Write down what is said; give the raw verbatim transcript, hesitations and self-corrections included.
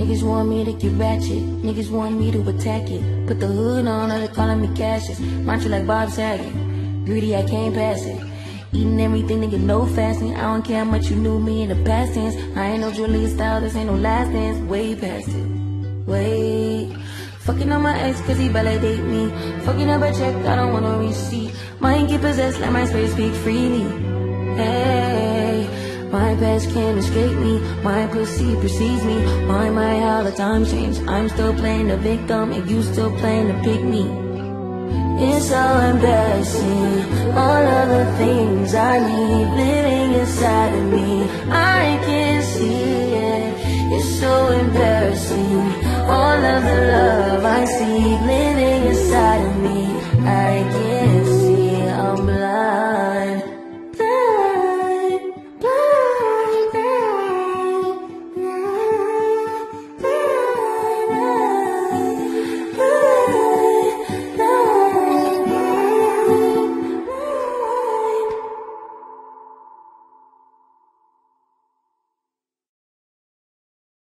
Niggas want me to get ratchet, niggas want me to attack it. Put the hood on, or they calling me Cassius. Mantra like Bob Saget, greedy, I can't pass it. Eating everything, nigga, no fasting. I don't care how much you knew me in the past tense. I ain't no Julia style, this ain't no last dance. Way past it, wait. Fucking on my ex cause he validate me. Fucking up a check, I don't want no receipt. Mind get possessed, let my space speak freely. Hey, my past can't escape me. My pussy precedes me. Why my how the time change? I'm still playing the victim and you still playing the pick me. It's so embarrassing, all of the things I need living inside of me. I can see it, it's so embarrassing. All of the love I see living inside of me, I can't